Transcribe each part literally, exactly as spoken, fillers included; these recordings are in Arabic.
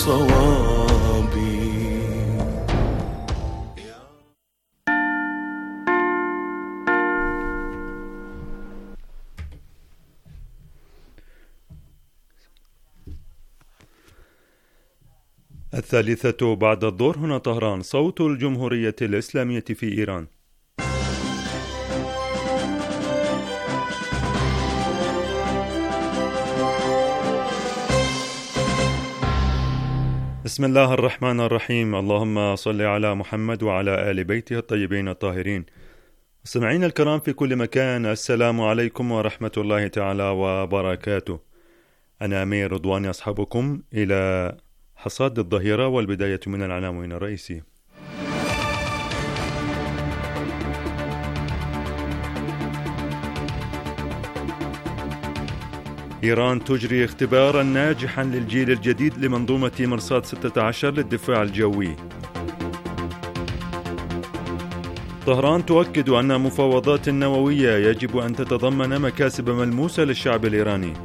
الصواب. الثالثة بعد الظهر، هنا طهران، صوت الجمهورية الإسلامية في إيران. بسم الله الرحمن الرحيم. اللهم صل على محمد وعلى آل بيته الطيبين الطاهرين. مستمعين الكرام في كل مكان، السلام عليكم ورحمة الله تعالى وبركاته. أنا أمير رضواني أصحابكم إلى حصاد الظهيرة، والبداية من العناوين الرئيسية. إيران تجري اختبارا ناجحا للجيل الجديد لمنظومة مرصاد ستة عشر للدفاع الجوي. طهران تؤكد أن مفاوضات النووية يجب أن تتضمن مكاسب ملموسة للشعب الإيراني.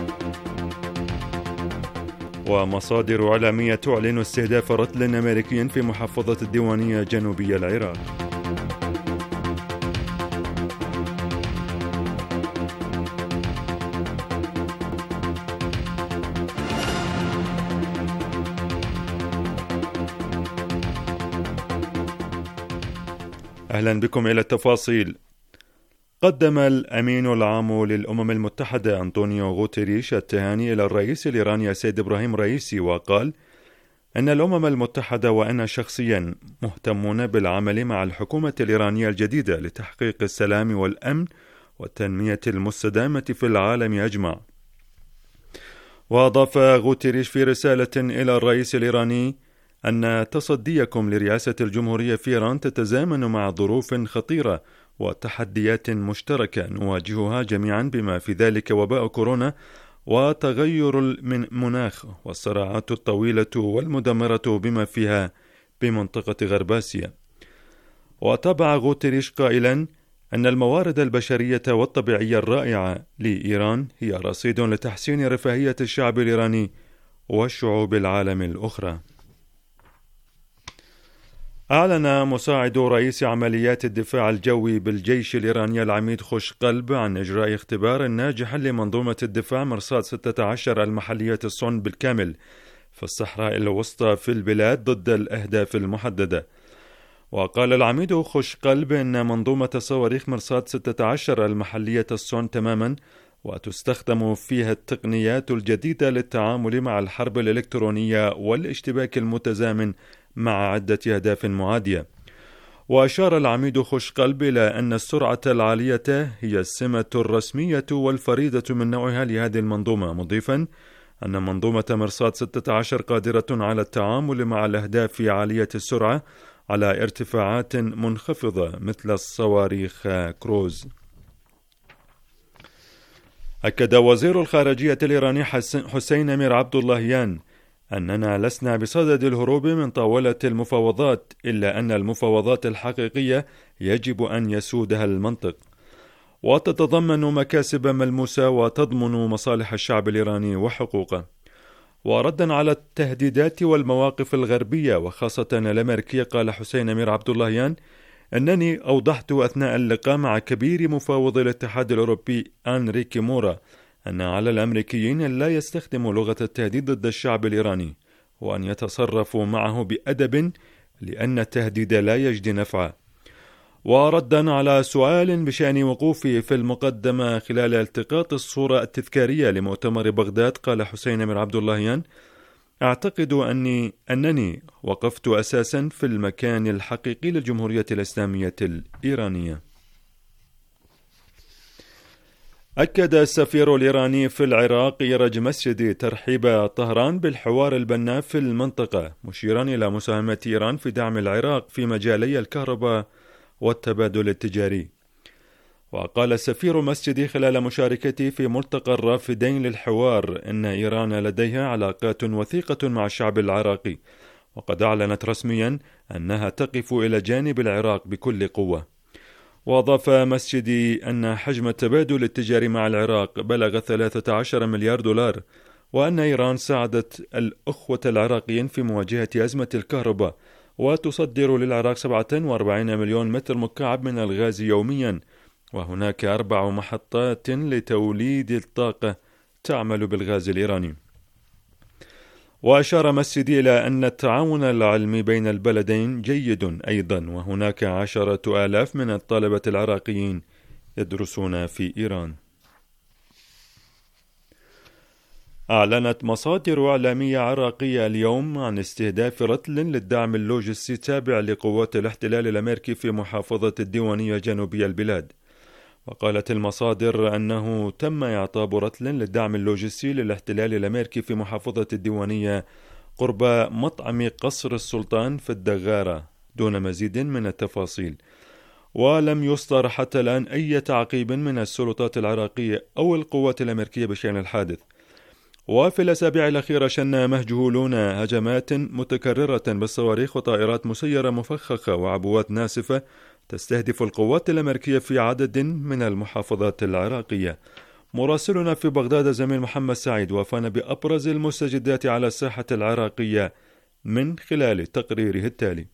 ومصادر إعلامية تعلن استهداف رتل أمريكي في محافظة الديوانية جنوبي العراق. أهلا بكم إلى التفاصيل. قدم الأمين العام للأمم المتحدة أنطونيو غوتيريش التهاني إلى الرئيس الإيراني السيد إبراهيم رئيسي، وقال أن الأمم المتحدة وأنا شخصيا مهتمون بالعمل مع الحكومة الإيرانية الجديدة لتحقيق السلام والأمن والتنمية المستدامة في العالم أجمع. وأضاف غوتيريش في رسالة إلى الرئيس الإيراني أن تصديكم لرئاسة الجمهورية في إيران تتزامن مع ظروف خطيرة وتحديات مشتركة نواجهها جميعا، بما في ذلك وباء كورونا وتغير المناخ والصراعات الطويلة والمدمرة بما فيها بمنطقة غرب آسيا. وتابع غوتيريش قائلا أن الموارد البشرية والطبيعية الرائعة لإيران هي رصيد لتحسين رفاهية الشعب الإيراني والشعوب العالم الأخرى. أعلن مساعد رئيس عمليات الدفاع الجوي بالجيش الإيراني العميد خوشقلب عن إجراء اختبار ناجح لمنظومة الدفاع مرصاد ستة عشر المحلية الصن بالكامل في الصحراء الوسطى في البلاد ضد الأهداف المحددة. وقال العميد خوشقلب إن منظومة صواريخ مرصاد ستة عشر المحلية الصن تماما، وتستخدم فيها التقنيات الجديدة للتعامل مع الحرب الإلكترونية والاشتباك المتزامن مع عدة أهداف معادية. وأشار العميد خوشقلب إلى أن السرعة العالية هي السمة الرسمية والفريدة من نوعها لهذه المنظومة، مضيفا أن منظومة مرصاد ستة عشر قادرة على التعامل مع الأهداف عالية السرعة على ارتفاعات منخفضة مثل الصواريخ كروز. أكد وزير الخارجية الإيراني حسين أمير عبد اللهيان أننا لسنا بصدد الهروب من طاولة المفاوضات، إلا أن المفاوضات الحقيقية يجب أن يسودها المنطق، وتتضمن مكاسب ملموسة وتضمن مصالح الشعب الإيراني وحقوقه. وردا على التهديدات والمواقف الغربية وخاصة الأمريكية، قال حسين أمير عبد اللهيان أنني أوضحت أثناء اللقاء مع كبير مفاوض الاتحاد الأوروبي أنريكي مورا أن على الأمريكيين لا يستخدموا لغة التهديد ضد الشعب الإيراني، وأن يتصرفوا معه بأدب لأن التهديد لا يجدي نفعا. وردا على سؤال بشأن وقوفي في المقدمة خلال التقاط الصورة التذكارية لمؤتمر بغداد، قال حسين أمير عبد اللهيان أعتقد أني أنني وقفت أساسا في المكان الحقيقي للجمهورية الإسلامية الإيرانية. أكد السفير الإيراني في العراق إيرج مسجدي ترحيب طهران بالحوار البناء في المنطقة، مشيرا إلى مساهمة إيران في دعم العراق في مجالي الكهرباء والتبادل التجاري. وقال السفير مسجدي خلال مشاركته في ملتقى الرافدين للحوار إن إيران لديها علاقات وثيقة مع الشعب العراقي، وقد أعلنت رسميا أنها تقف إلى جانب العراق بكل قوة. وأضاف مسجدي أن حجم التبادل التجاري مع العراق بلغ ثلاثة عشر مليار دولار، وأن إيران ساعدت الأخوة العراقيين في مواجهة أزمة الكهرباء، وتصدر للعراق سبعة وأربعين مليون متر مكعب من الغاز يوميا، وهناك أربع محطات لتوليد الطاقة تعمل بالغاز الإيراني. وأشار مسدي إلى أن التعاون العلمي بين البلدين جيد أيضا، وهناك عشرة آلاف من الطلبة العراقيين يدرسون في إيران. أعلنت مصادر إعلامية عراقية اليوم عن استهداف رتل للدعم اللوجستي التابع لقوات الاحتلال الأمريكي في محافظة الديوانية جنوبي البلاد. وقالت المصادر أنه تم إعطاب رتل للدعم اللوجستي للاحتلال الأمريكي في محافظة الديوانية قرب مطعم قصر السلطان في الدغارة دون مزيد من التفاصيل. ولم يصدر حتى الآن أي تعقيب من السلطات العراقية أو القوات الأمريكية بشأن الحادث. وفي الأسابيع الأخيرة شن مهجولون هجمات متكررة بالصواريخ وطائرات مسيرة مفخخة وعبوات ناسفة تستهدف القوات الأمريكية في عدد من المحافظات العراقية. مراسلنا في بغداد زميل محمد سعيد وافانا بأبرز المستجدات على الساحة العراقية من خلال تقريره التالي.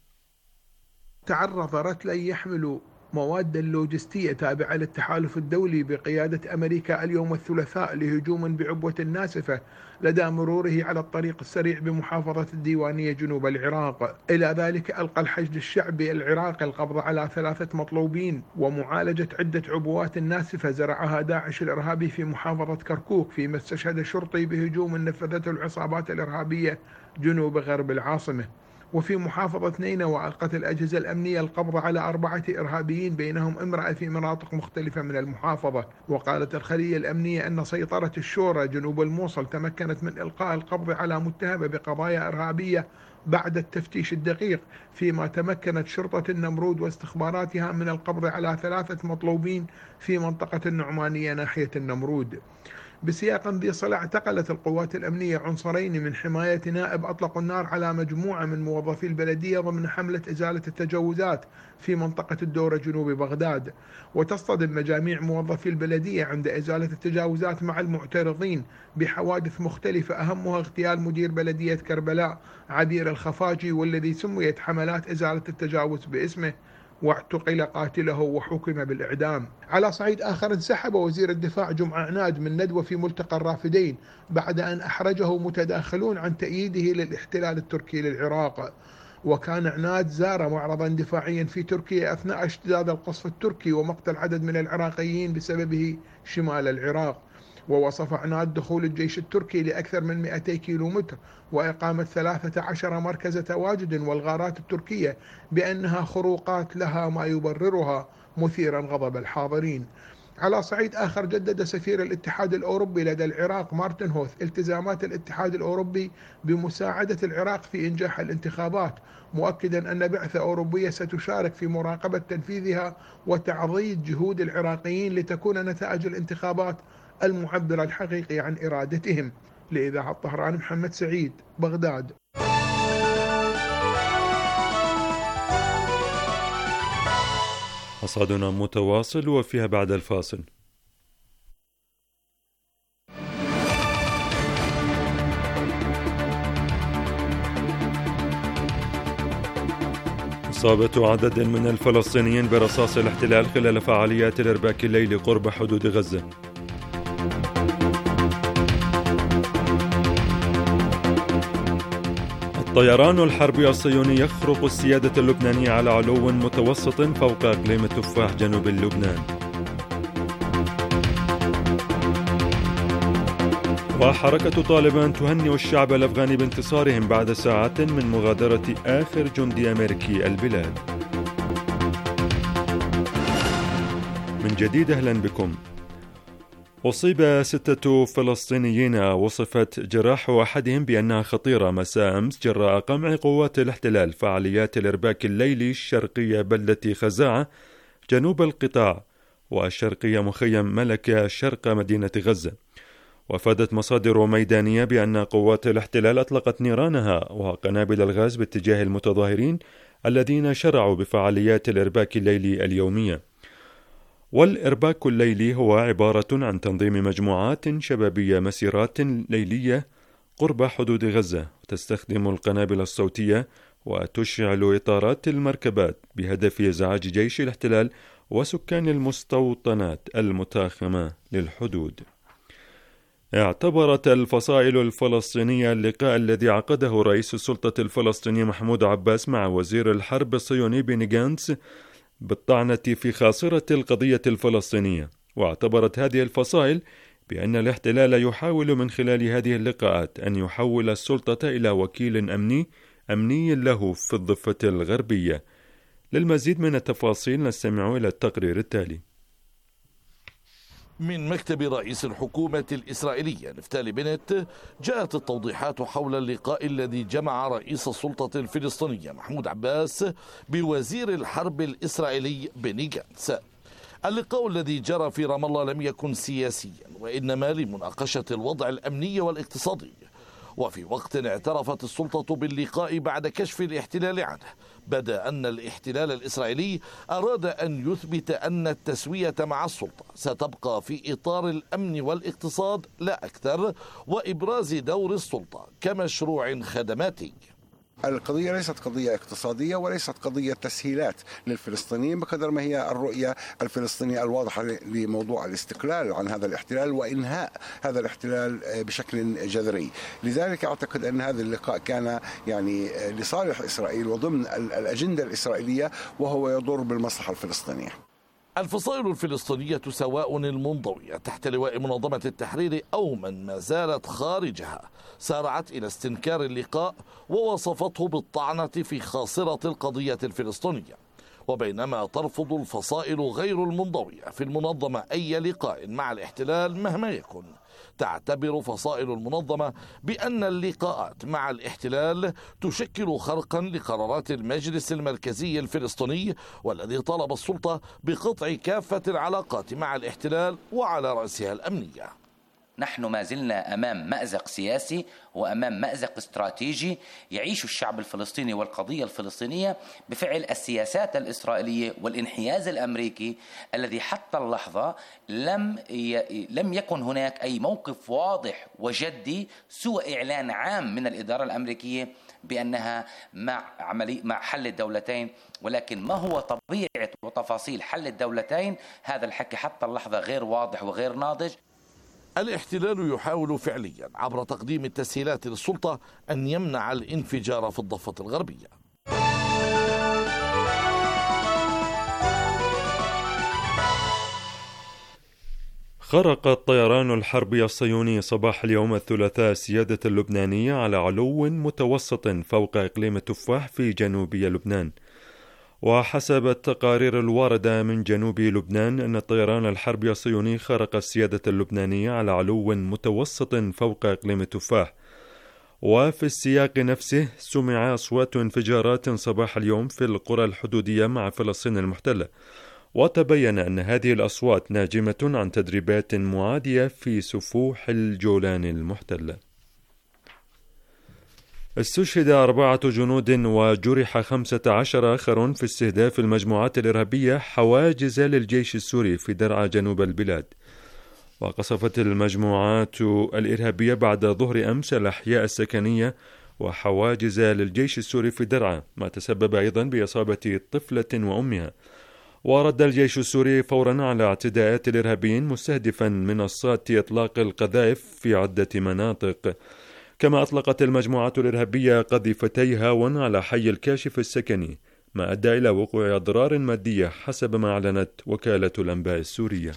تعرض رتلي يحمل مواد لوجستية تابعة للتحالف الدولي بقيادة أمريكا اليوم الثلاثاء لهجوم بعبوة ناسفة لدى مروره على الطريق السريع بمحافظة الديوانية جنوب العراق. إلى ذلك ألقى الحشد الشعبي العراقي القبض على ثلاثة مطلوبين ومعالجة عدة عبوات ناسفة زرعها داعش الإرهابي في محافظة كركوك، فيما استشهد شرطي بهجوم نفذته العصابات الإرهابية جنوب غرب العاصمة. وفي محافظة نينوى ألقت الأجهزة الأمنية القبض على أربعة إرهابيين بينهم امرأة في مناطق مختلفة من المحافظة. وقالت الخلية الأمنية أن سيطرة الشورى جنوب الموصل تمكنت من إلقاء القبض على متهمة بقضايا إرهابية بعد التفتيش الدقيق، فيما تمكنت شرطة النمرود واستخباراتها من القبض على ثلاثة مطلوبين في منطقة النعمانية ناحية النمرود. بسياق ذي صلة اعتقلت القوات الأمنية عنصرين من حماية نائب أطلقوا النار على مجموعة من موظفي البلدية ضمن حملة إزالة التجاوزات في منطقة الدورة جنوب بغداد. وتصطدم مجاميع موظفي البلدية عند إزالة التجاوزات مع المعترضين بحوادث مختلفة، أهمها اغتيال مدير بلدية كربلاء عبير الخفاجي والذي سميت حملات إزالة التجاوز باسمه، واعتقل قاتله وحكم بالإعدام. على صعيد آخر انسحب وزير الدفاع جمعة عناد من ندوة في ملتقى الرافدين بعد أن أحرجه متداخلون عن تأييده للاحتلال التركي للعراق. وكان عناد زار معرضا دفاعيا في تركيا أثناء اشتداد القصف التركي ومقتل عدد من العراقيين بسببه شمال العراق. ووصف عناد دخول الجيش التركي لأكثر من مئتي كيلومتر وإقامة ثلاثة عشر مركز تواجد والغارات التركية بأنها خروقات لها ما يبررها، مثيرا غضب الحاضرين. على صعيد آخر جدد سفير الاتحاد الأوروبي لدى العراق مارتن هوث التزامات الاتحاد الأوروبي بمساعدة العراق في إنجاح الانتخابات، مؤكدا أن بعثة أوروبية ستشارك في مراقبة تنفيذها وتعضيد جهود العراقيين لتكون نتائج الانتخابات المعبرة الحقيقي عن إرادتهم. لإذاعة طهران محمد سعيد، بغداد. حصادنا متواصل وفيها بعد الفاصل. إصابة عدد من الفلسطينيين برصاص الاحتلال خلال فعاليات الإرباك الليلي قرب حدود غزة. الطيران الحربي الصهيوني يخرق السيادة اللبنانية على علو متوسط فوق إقليم التفاح جنوب لبنان. وحركة طالبان تهنئ الشعب الأفغاني بانتصارهم بعد ساعات من مغادرة آخر جندي أمريكي البلاد. من جديد أهلا بكم. أصيب ستة فلسطينيين وصفت جراح أحدهم بأنها خطيرة مساء أمس جراء قمع قوات الاحتلال فعاليات الإرباك الليلي الشرقية بلدة خزاعة جنوب القطاع والشرقية مخيم ملكة شرق مدينة غزة. وافادت مصادر ميدانية بأن قوات الاحتلال أطلقت نيرانها وقنابل الغاز باتجاه المتظاهرين الذين شرعوا بفعاليات الإرباك الليلي اليومية. والإرباك الليلي هو عبارة عن تنظيم مجموعات شبابية مسيرات ليلية قرب حدود غزة، تستخدم القنابل الصوتية وتشعل إطارات المركبات بهدف إزعاج جيش الاحتلال وسكان المستوطنات المتاخمة للحدود. اعتبرت الفصائل الفلسطينية اللقاء الذي عقده رئيس السلطة الفلسطينية محمود عباس مع وزير الحرب الصهيوني بيني جانتس بالطعنة في خاصرة القضية الفلسطينية، واعتبرت هذه الفصائل بأن الاحتلال يحاول من خلال هذه اللقاءات أن يحول السلطة إلى وكيل أمني أمني له في الضفة الغربية. للمزيد من التفاصيل نستمع إلى التقرير التالي. من مكتب رئيس الحكومة الإسرائيلية نفتالي بنت جاءت التوضيحات حول اللقاء الذي جمع رئيس السلطة الفلسطينية محمود عباس بوزير الحرب الإسرائيلي بيني جانتس. اللقاء الذي جرى في رام الله لم يكن سياسيا وإنما لمناقشة الوضع الأمني والاقتصادي، وفي وقت اعترفت السلطة باللقاء بعد كشف الاحتلال عنه، بدا أن الاحتلال الإسرائيلي أراد أن يثبت أن التسوية مع السلطة ستبقى في إطار الأمن والاقتصاد لا أكثر، وإبراز دور السلطة كمشروع خدماتي. القضية ليست قضية اقتصادية وليست قضية تسهيلات للفلسطينيين بقدر ما هي الرؤية الفلسطينية الواضحة لموضوع الاستقلال عن هذا الاحتلال وإنهاء هذا الاحتلال بشكل جذري. لذلك أعتقد أن هذا اللقاء كان يعني لصالح إسرائيل وضمن الأجندة الإسرائيلية، وهو يضر بالمصلحة الفلسطينية. الفصائل الفلسطينية سواء المنضوية تحت لواء منظمة التحرير أو من ما زالت خارجها سارعت إلى استنكار اللقاء ووصفته بالطعنة في خاصرة القضية الفلسطينية، وبينما ترفض الفصائل غير المنضوية في المنظمة أي لقاء مع الاحتلال مهما يكن، تعتبر فصائل المنظمة بأن اللقاءات مع الاحتلال تشكل خرقا لقرارات المجلس المركزي الفلسطيني، والذي طلب السلطة بقطع كافة العلاقات مع الاحتلال وعلى رأسها الأمنية. نحن ما زلنا أمام مأزق سياسي وأمام مأزق استراتيجي يعيش الشعب الفلسطيني والقضية الفلسطينية بفعل السياسات الإسرائيلية والانحياز الأمريكي الذي حتى اللحظة لم ي... لم يكن هناك أي موقف واضح وجدي سوى إعلان عام من الإدارة الأمريكية بأنها مع عملي مع حل الدولتين، ولكن ما هو طبيعة وتفاصيل حل الدولتين هذا الحكي حتى اللحظة غير واضح وغير ناضج. الاحتلال يحاول فعليا عبر تقديم التسهيلات للسلطة أن يمنع الانفجار في الضفة الغربية. خرق الطيران الحربي الصهيوني صباح اليوم الثلاثاء السيادة اللبنانية على علو متوسط فوق إقليم تفاح في جنوبي لبنان. وحسب التقارير الواردة من جنوب لبنان أن الطيران الحربي الصهيوني خرق السيادة اللبنانية على علو متوسط فوق إقليم تفاح. وفي السياق نفسه سمع أصوات انفجارات صباح اليوم في القرى الحدودية مع فلسطين المحتلة، وتبين أن هذه الأصوات ناجمة عن تدريبات معادية في سفوح الجولان المحتلة. استشهد أربعة جنود وجرح خمسة عشر آخرون في استهداف المجموعات الإرهابية حواجز للجيش السوري في درعا جنوب البلاد. وقصفت المجموعات الإرهابية بعد ظهر أمس الأحياء السكنية وحواجز للجيش السوري في درعا، ما تسبب أيضا بإصابة طفلة وأمها. ورد الجيش السوري فورا على اعتداءات الإرهابيين مستهدفا منصات إطلاق القذائف في عدة مناطق. كما أطلقت المجموعات الإرهابية قذيفتي هاون على حي الكاشف السكني، ما أدى إلى وقوع أضرار مادية حسب ما أعلنت وكالة الأنباء السورية.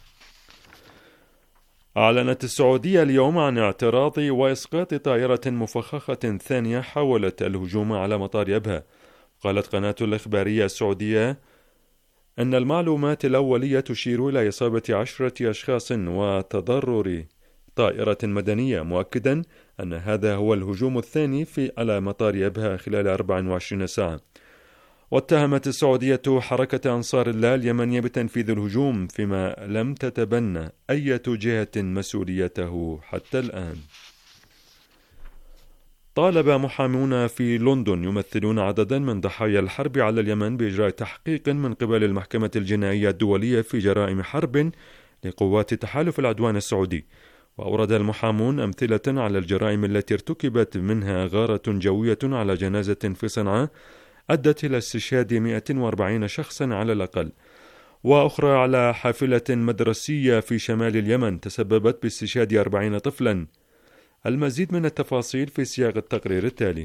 أعلنت السعودية اليوم عن اعتراض وإسقاط طائرة مفخخة ثانية حاولت الهجوم على مطار أبها. قالت قناة الإخبارية السعودية أن المعلومات الأولية تشير إلى إصابة عشرة أشخاص وتضرر طائرة مدنية، مؤكدا أن هذا هو الهجوم الثاني في على مطار أبها خلال أربع وعشرين ساعة. واتهمت السعودية حركة أنصار الله اليمنية بتنفيذ الهجوم، فيما لم تتبنى أي جهة مسؤوليته حتى الآن. طالب محامون في لندن يمثلون عددا من ضحايا الحرب على اليمن بإجراء تحقيق من قبل المحكمة الجنائية الدولية في جرائم حرب لقوات تحالف العدوان السعودي. وأورد المحامون أمثلة على الجرائم التي ارتكبت، منها غارة جوية على جنازة في صنعاء أدت إلى استشهاد مئة وأربعين شخصا على الأقل، وأخرى على حافلة مدرسية في شمال اليمن تسببت باستشهاد أربعين طفلا. المزيد من التفاصيل في سياق التقرير التالي.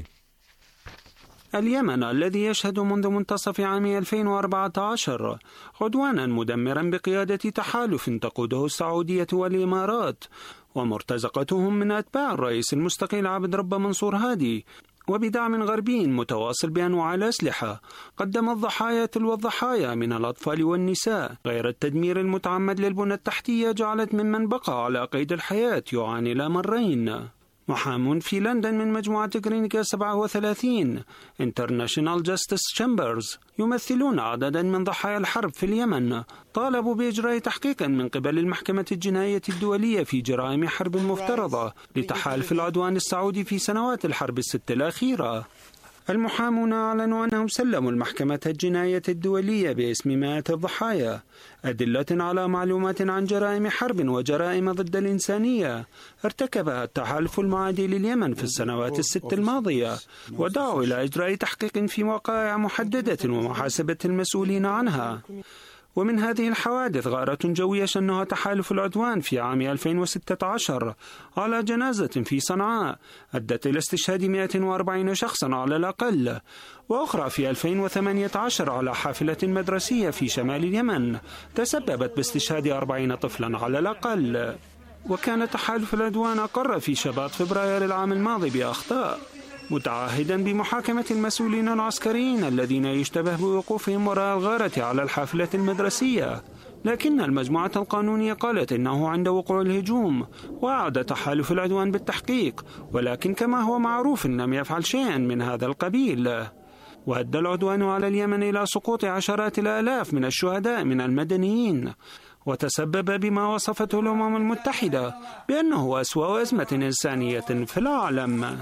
اليمن الذي يشهد منذ منتصف عام ألفين وأربعة عشر عدوانا مدمرا بقيادة تحالف تقوده السعودية والإمارات ومرتزقتهم من أتباع الرئيس المستقيل عبد رب منصور هادي، وبدعم غربي متواصل بأنواع الأسلحة، قدم الضحايا تلو الضحايا من الأطفال والنساء، غير التدمير المتعمد للبنى التحتية جعلت ممن بقى على قيد الحياة يعاني الأمرين. محام في لندن من مجموعة غرينيكا سبعة وثلاثين International Justice Chambers يمثلون عددا من ضحايا الحرب في اليمن، طالبوا بإجراء تحقيق من قبل المحكمة الجنائية الدولية في جرائم حرب مفترضة لتحالف العدوان السعودي في سنوات الحرب الست الأخيرة. المحامون أعلنوا أنهم سلموا المحكمة الجنائية الدولية باسم مئات الضحايا أدلة على معلومات عن جرائم حرب وجرائم ضد الإنسانية ارتكبها التحالف المعادي لليمن في السنوات الست الماضية، ودعوا إلى إجراء تحقيق في وقائع محددة ومحاسبة المسؤولين عنها. ومن هذه الحوادث غارة جوية شنها تحالف العدوان في عام ألفين وستة عشر على جنازة في صنعاء أدت إلى استشهاد مئة وأربعين شخصا على الأقل، وأخرى في ألفين وثمانية عشر على حافلة مدرسية في شمال اليمن تسببت باستشهاد أربعين طفلا على الأقل. وكان تحالف العدوان أقر في شباط فبراير العام الماضي بأخطاء، متعهدا بمحاكمة المسؤولين العسكريين الذين يشتبه بوقوفهم وراء الغارة على الحافلة المدرسية، لكن المجموعة القانونية قالت إنه عند وقوع الهجوم وأعاد تحالف العدوان بالتحقيق، ولكن كما هو معروف لم يفعل شيئا من هذا القبيل. وأدى العدوان على اليمن إلى سقوط عشرات الآلاف من الشهداء من المدنيين، وتسبب بما وصفته الأمم المتحدة بأنه أسوأ أزمة إنسانية في العالم.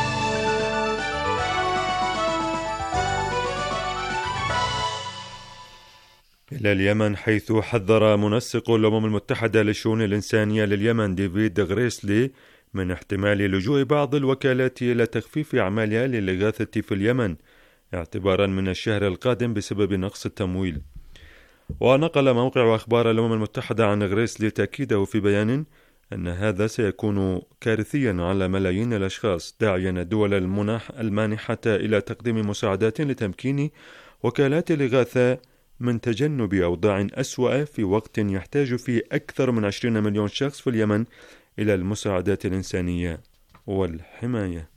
إلى اليمن، حيث حذر منسق الأمم المتحدة للشؤون الإنسانية لليمن ديفيد غريسلي من احتمال لجوء بعض الوكالات إلى تخفيف أعمالها للإغاثة في اليمن اعتبارا من الشهر القادم بسبب نقص التمويل. ونقل موقع أخبار الأمم المتحدة عن غريسلي تأكيده في بيان أن هذا سيكون كارثيا على ملايين الأشخاص، داعيا الدول المنح المانحة إلى تقديم مساعدات لتمكين وكالات الإغاثة من تجنب أوضاع أسوأ في وقت يحتاج فيه أكثر من عشرين مليون شخص في اليمن إلى المساعدات الإنسانية والحماية.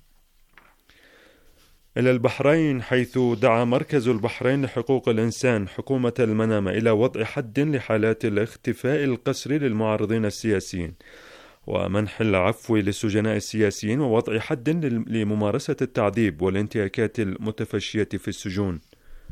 إلى البحرين، حيث دعا مركز البحرين لحقوق الإنسان حكومة المنامة إلى وضع حد لحالات الاختفاء القسري للمعارضين السياسيين ومنح العفو للسجناء السياسيين ووضع حد لممارسة التعذيب والانتهاكات المتفشية في السجون.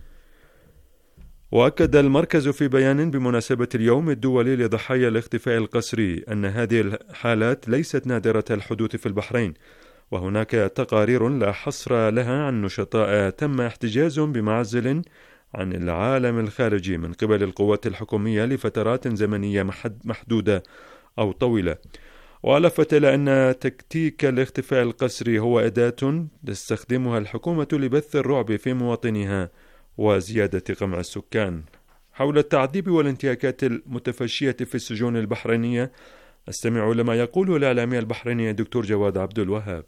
وأكد المركز في بيان بمناسبة اليوم الدولي لضحايا الاختفاء القسري أن هذه الحالات ليست نادرة الحدوث في البحرين، وهناك تقارير لا حصر لها عن نشطاء تم احتجازهم بمعزل عن العالم الخارجي من قبل القوات الحكومية لفترات زمنية محدودة أو طويلة. ولفت إلى أن تكتيك الاختفاء القسري هو أداة تستخدمها الحكومة لبث الرعب في مواطنيها وزيادة قمع السكان. حول التعذيب والانتهاكات المتفشية في السجون البحرينية استمعوا لما يقوله الإعلامي البحريني الدكتور جواد عبد الوهاب.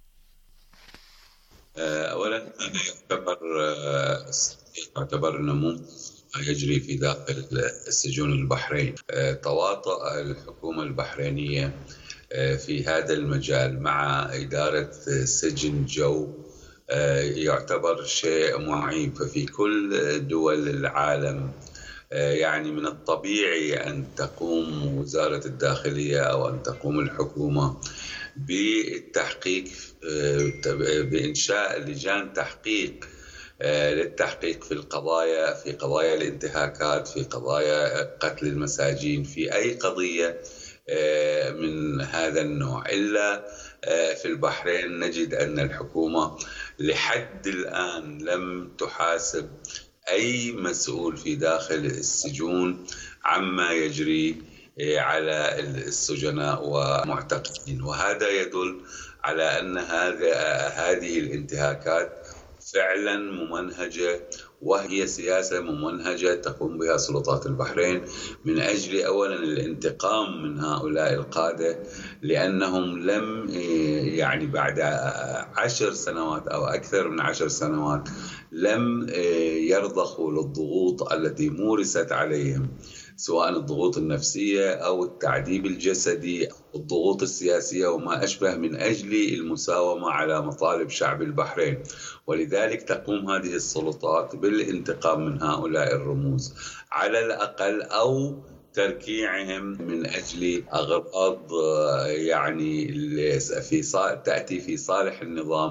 أولا يعتبر يعتبر نمو يجري في داخل السجون البحرين. تواطأ الحكومة البحرينية في هذا المجال مع إدارة سجن جو يعتبر شيء معيب. ففي كل دول العالم يعني من الطبيعي أن تقوم وزارة الداخلية أو أن تقوم الحكومة بالتحقيق، بإنشاء لجان تحقيق للتحقيق في القضايا في قضايا الانتهاكات، في قضايا قتل المساجين، في أي قضية من هذا النوع. إلا في البحرين نجد أن الحكومة لحد الآن لم تحاسب أي مسؤول في داخل السجون عما يجري على السجناء ومعتقلين، وهذا يدل على أن هذه الانتهاكات فعلا ممنهجة، وهي سياسة ممنهجة تقوم بها سلطات البحرين من أجل أولا الانتقام من هؤلاء القادة، لأنهم لم يعني بعد عشر سنوات أو أكثر من عشر سنوات لم يرضخوا للضغوط التي مورست عليهم، سواء الضغوط النفسية أو التعذيب الجسدي، الضغوط السياسية وما أشبه، من أجل المساومة على مطالب شعب البحرين. ولذلك تقوم هذه السلطات بالانتقام من هؤلاء الرموز على الأقل، أو تركيعهم من أجل أغراض يعني في تأتي في صالح النظام،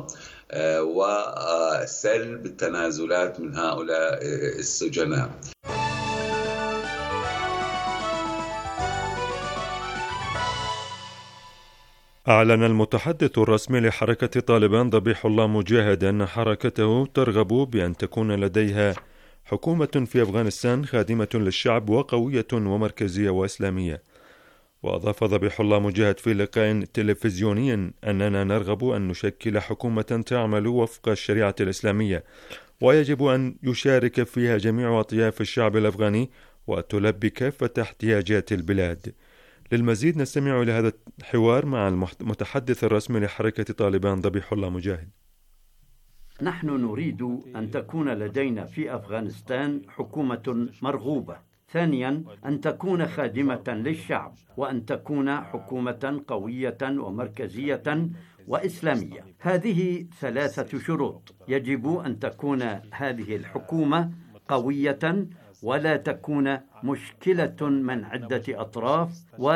وسلب التنازلات من هؤلاء السجناء. أعلن المتحدث الرسمي لحركة طالبان ذبيح الله مجاهد أن حركته ترغب بأن تكون لديها حكومة في أفغانستان خادمة للشعب وقوية ومركزية وإسلامية. وأضاف ذبيح الله مجاهد في لقاء تلفزيوني أننا نرغب أن نشكل حكومة تعمل وفق الشريعة الإسلامية، ويجب أن يشارك فيها جميع أطياف الشعب الأفغاني وتلبي كافة احتياجات البلاد. للمزيد نستمع إلى هذا الحوار مع المتحدث الرسمي لحركة طالبان ذبيح الله مجاهد. نحن نريد أن تكون لدينا في أفغانستان حكومة مرغوبة. ثانيا، أن تكون خادمة للشعب، وأن تكون حكومة قوية ومركزية وإسلامية. هذه ثلاثة شروط. يجب أن تكون هذه الحكومة قوية ولا تكون مشكلة من عدة أطراف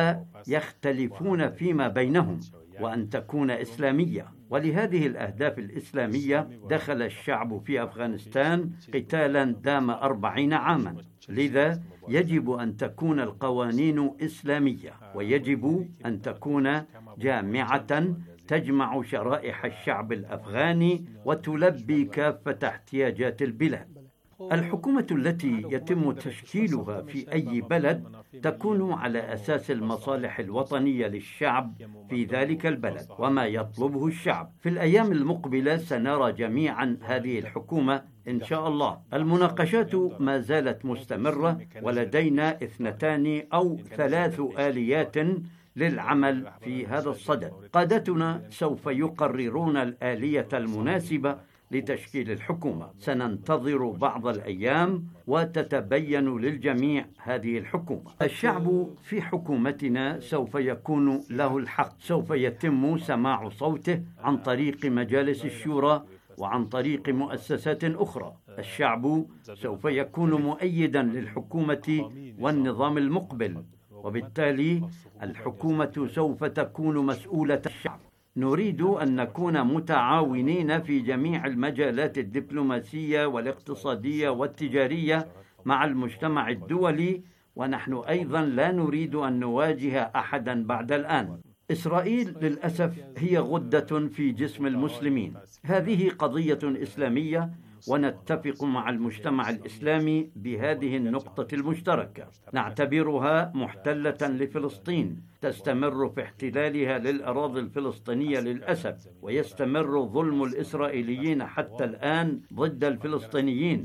ويختلفون فيما بينهم، وأن تكون إسلامية. ولهذه الأهداف الإسلامية دخل الشعب في أفغانستان قتالا دام أربعين عاما، لذا يجب أن تكون القوانين إسلامية، ويجب أن تكون جامعة تجمع شرائح الشعب الأفغاني وتلبي كافة احتياجات البلاد. الحكومة التي يتم تشكيلها في أي بلد تكون على أساس المصالح الوطنية للشعب في ذلك البلد وما يطلبه الشعب. في الأيام المقبلة سنرى جميعا هذه الحكومة إن شاء الله. المناقشات ما زالت مستمرة، ولدينا اثنتان أو ثلاث آليات للعمل في هذا الصدد. قادتنا سوف يقررون الآلية المناسبة لتشكيل الحكومة. سننتظر بعض الأيام وتتبين للجميع هذه الحكومة. الشعب في حكومتنا سوف يكون له الحق، سوف يتم سماع صوته عن طريق مجالس الشورى وعن طريق مؤسسات أخرى. الشعب سوف يكون مؤيدا للحكومة والنظام المقبل، وبالتالي الحكومة سوف تكون مسؤولة الشعب. نريد أن نكون متعاونين في جميع المجالات الدبلوماسية والاقتصادية والتجارية مع المجتمع الدولي، ونحن أيضا لا نريد أن نواجه أحدا بعد الآن. إسرائيل للأسف هي غدة في جسم المسلمين. هذه قضية إسلامية، ونتفق مع المجتمع الإسلامي بهذه النقطة المشتركة. نعتبرها محتلة لفلسطين، تستمر في احتلالها للأراضي الفلسطينية للأسف، ويستمر ظلم الإسرائيليين حتى الآن ضد الفلسطينيين.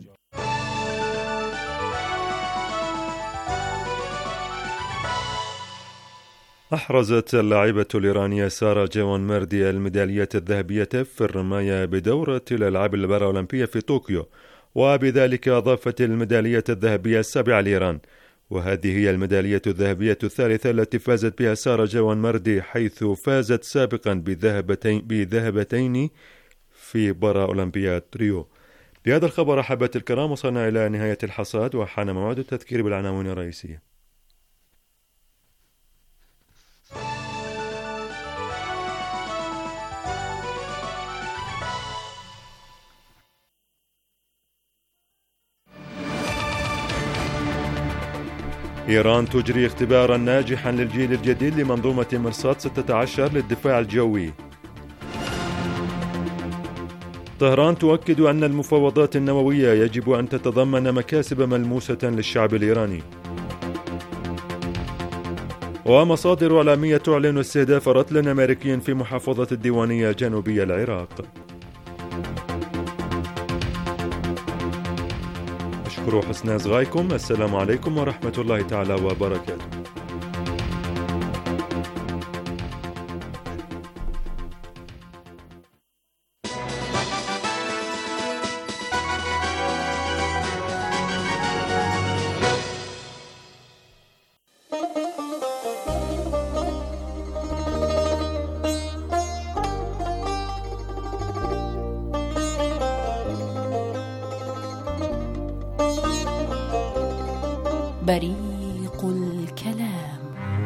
أحرزت اللاعبة الإيرانية سارة جوان مردي الميدالية الذهبية في الرماية بدورة الألعاب البارالمبية في طوكيو، وبذلك أضافت الميدالية الذهبية السابعة لإيران. وهذه هي الميدالية الذهبية الثالثة التي فازت بها سارة جوان مردي، حيث فازت سابقا بذهبتين, بذهبتين في بارالمبياد ريو. بهذا الخبر أحبة الكرام وصلنا إلى نهاية الحصاد، وحان موعد التذكير بالعناوين الرئيسية. إيران تجري اختبارا ناجحا للجيل الجديد لمنظومة مرصاد ستة عشر للدفاع الجوي. طهران تؤكد أن المفاوضات النووية يجب أن تتضمن مكاسب ملموسة للشعب الإيراني. ومصادر إعلامية تعلن استهداف رتل أمريكي في محافظة الديوانية جنوبي العراق. أشكر حسن إصغائكم. السلام عليكم ورحمة الله تعالى وبركاته. بريق الكلام.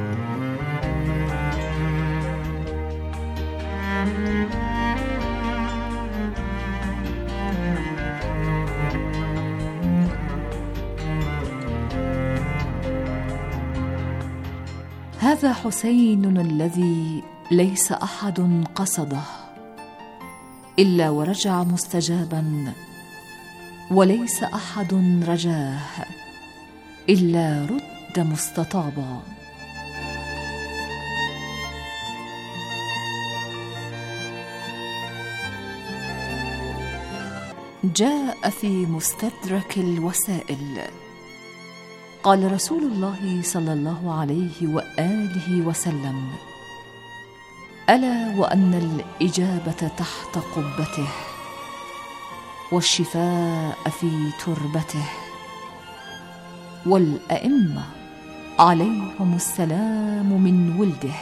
هذا حسين الذي ليس أحد قصده إلا ورجع مستجابا، وليس أحد رجاه إلا رد مستطابا. جاء في مستدرك الوسائل. قال رسول الله صلى الله عليه وآله وسلم: ألا وأن الإجابة تحت قبته والشفاء في تربته، والأئمة عليهم السلام من ولده.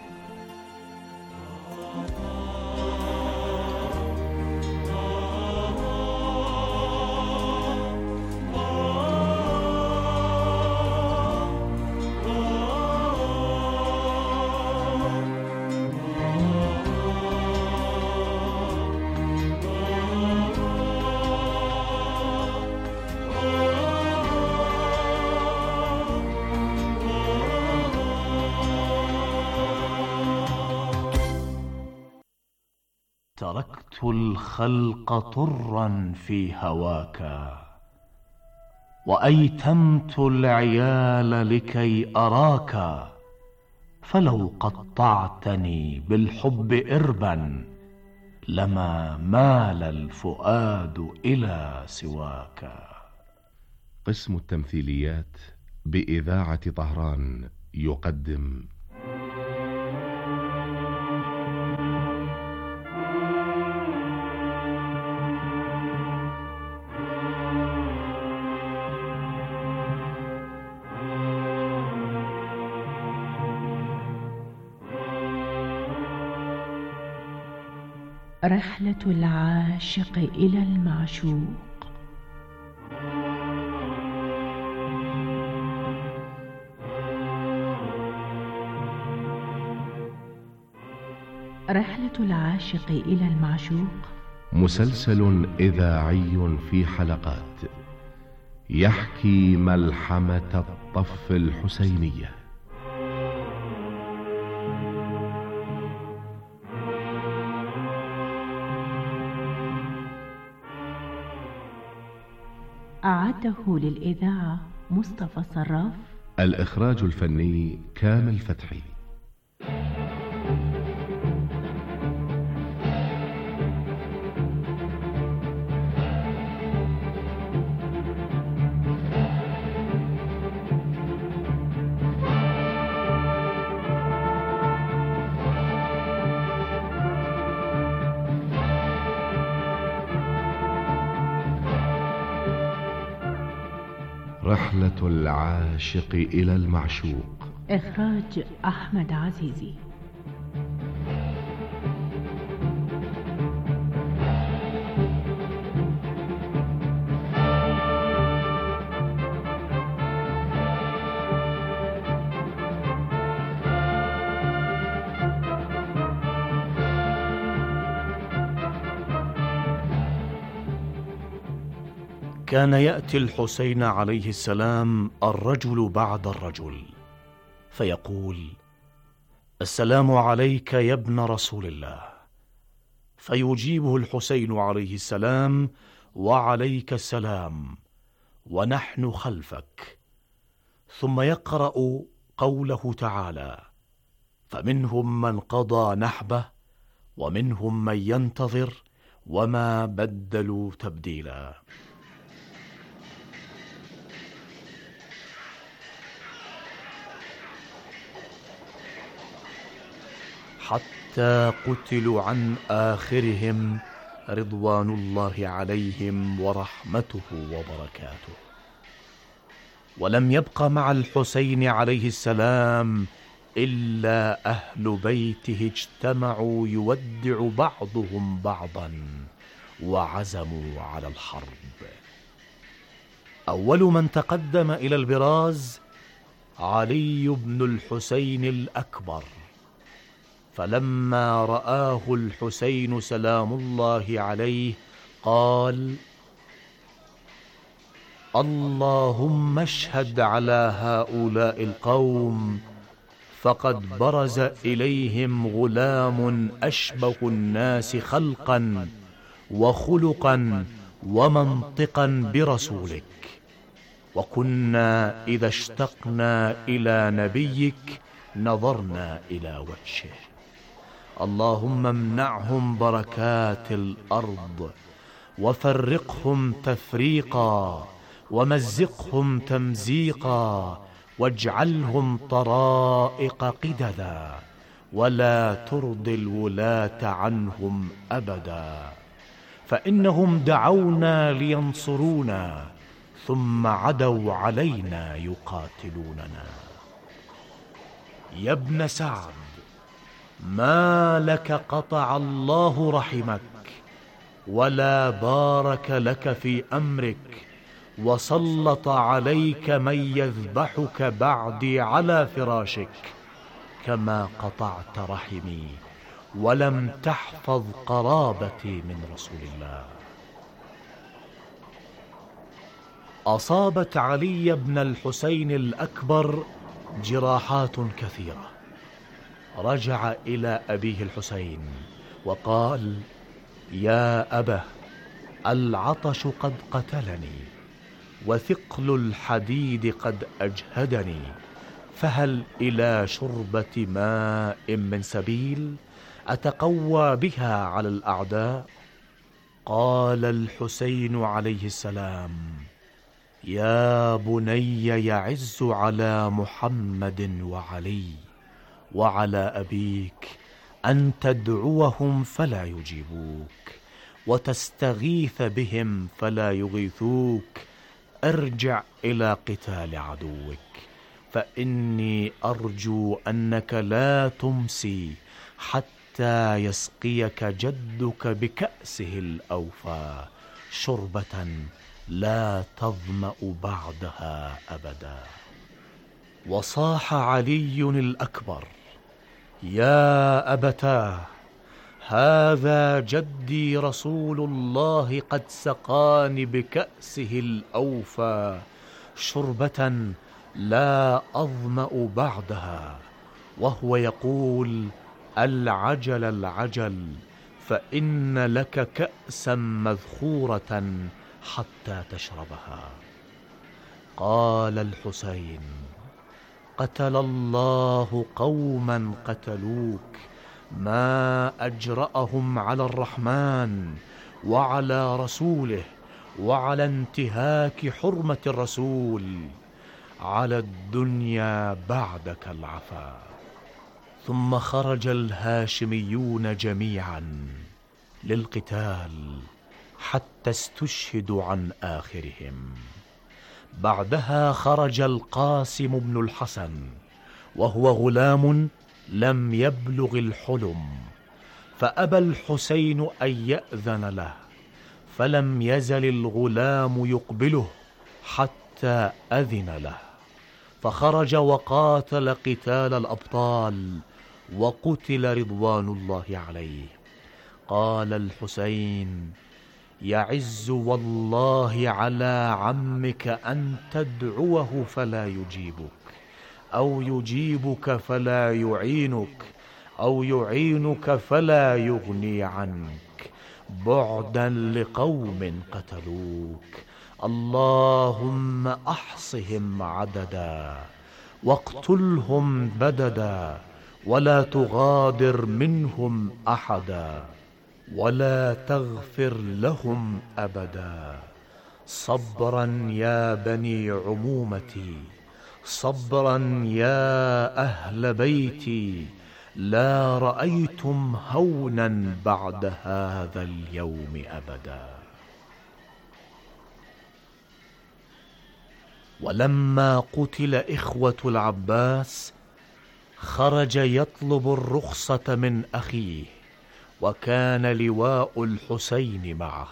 تركت الخلق طرا في هواك، وأيتمت العيال لكي أراك، فلو قطعتني بالحب إربا لما مال الفؤاد إلى سواك. قسم التمثيليات بإذاعة طهران يقدم رحلة العاشق إلى المعشوق. رحلة العاشق إلى المعشوق مسلسل إذاعي في حلقات يحكي ملحمة الطف الحسينية. أعده للإذاعة مصطفى صراف. الإخراج الفني كامل فتحي. رحلة العاشق إلى المعشوق. إخراج أحمد عزيزي. كان يأتي الحسين عليه السلام الرجل بعد الرجل فيقول: السلام عليك يا ابن رسول الله، فيجيبه الحسين عليه السلام: وعليك السلام ونحن خلفك. ثم يقرأ قوله تعالى: فمنهم من قضى نحبه ومنهم من ينتظر وما بدلوا تبديلا. حتى قتلوا عن آخرهم رضوان الله عليهم ورحمته وبركاته. ولم يبق مع الحسين عليه السلام إلا أهل بيته اجتمعوا يودع بعضهم بعضا وعزموا على الحرب. أول من تقدم إلى البراز علي بن الحسين الأكبر، فلما رآه الحسين سلام الله عليه قال: اللهم اشهد على هؤلاء القوم، فقد برز إليهم غلام أشبه الناس خلقا وخلقا ومنطقا برسولك، وكنا إذا اشتقنا إلى نبيك نظرنا إلى وجهه. اللهم امنعهم بركات الأرض، وفرقهم تفريقا، ومزقهم تمزيقا، واجعلهم طرائق قددا، ولا ترضي الولاة عنهم أبدا، فإنهم دعونا لينصرونا ثم عدوا علينا يقاتلوننا. يا ابن سعد، ما لك قطع الله رحمك ولا بارك لك في أمرك، وسلط عليك من يذبحك بعدي على فراشك، كما قطعت رحمي ولم تحفظ قرابتي من رسول الله. أصابت علي بن الحسين الأكبر جراحات كثيرة. رجع إلى أبيه الحسين وقال: يا أبه، العطش قد قتلني، وثقل الحديد قد أجهدني، فهل إلى شربة ماء من سبيل أتقوى بها على الأعداء؟ قال الحسين عليه السلام: يا بني، يعز على محمد وعلي وعلى أبيك أن تدعوهم فلا يجيبوك، وتستغيث بهم فلا يغيثوك. ارجع إلى قتال عدوك، فإني أرجو أنك لا تمسي حتى يسقيك جدك بكأسه الأوفى شربة لا تظمأ بعدها أبدا. وصاح علي الأكبر: يا أبتاه، هذا جدي رسول الله قد سقاني بكأسه الأوفى شربة لا أظمأ بعدها، وهو يقول: العجل العجل، فإن لك كأسا مذخورة حتى تشربها. قال الحسين: قتل الله قوما قتلوك، ما أجرأهم على الرحمن وعلى رسوله وعلى انتهاك حرمة الرسول، على الدنيا بعدك العفا. ثم خرج الهاشميون جميعا للقتال حتى استشهدوا عن آخرهم. بعدها خرج القاسم بن الحسن، وهو غلام لم يبلغ الحلم، فأبى الحسين أن يأذن له، فلم يزل الغلام يقبله حتى أذن له، فخرج وقاتل قتال الأبطال وقتل رضوان الله عليه. قال الحسين: يعز والله على عمك أن تدعوه فلا يجيبك، أو يجيبك فلا يعينك، أو يعينك فلا يغني عنك، بعدا لقوم قتلوك. اللهم أحصهم عددا واقتلهم بددا، ولا تغادر منهم أحدا، ولا تغفر لهم أبدا. صبرا يا بني عمومتي، صبرا يا أهل بيتي، لا رأيتم هونا بعد هذا اليوم أبدا. ولما قتل إخوة العباس خرج يطلب الرخصة من أخيه، وكان لواء الحسين معه،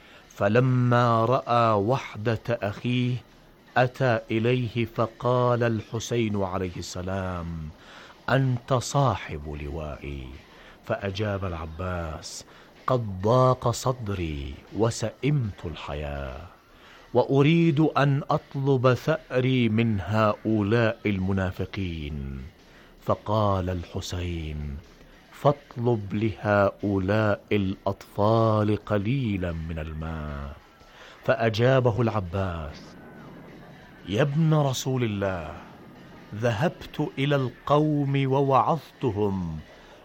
فلما رأى وحدة أخيه أتى إليه فقال الحسين عليه السلام: أنت صاحب لوائي. فأجاب العباس: قد ضاق صدري وسئمت الحياة، وأريد أن أطلب ثأري من هؤلاء المنافقين. فقال الحسين: فاطلب لهؤلاء الأطفال قليلا من الماء. فأجابه العباس: يا ابن رسول الله، ذهبت إلى القوم ووعظتهم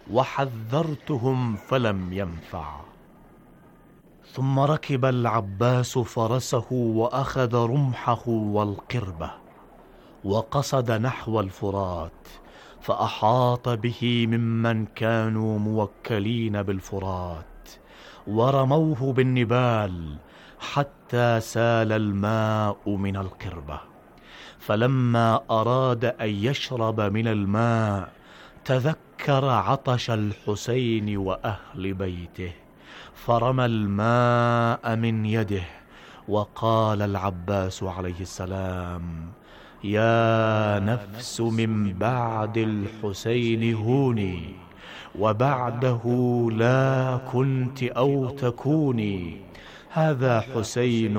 وحذرتهم فلم ينفع. ثم ركب العباس فرسه وأخذ رمحه والقربة، وقصد نحو الفرات، فأحاط به ممن كانوا موكلين بالفرات، ورموه بالنبال حتى سال الماء من القربة. فلما أراد أن يشرب من الماء تذكر عطش الحسين وأهل بيته، فرمى الماء من يده. وقال العباس عليه السلام: يا نفس من بعد الحسين هوني، وبعده لا كنت أو تكوني. هذا حسين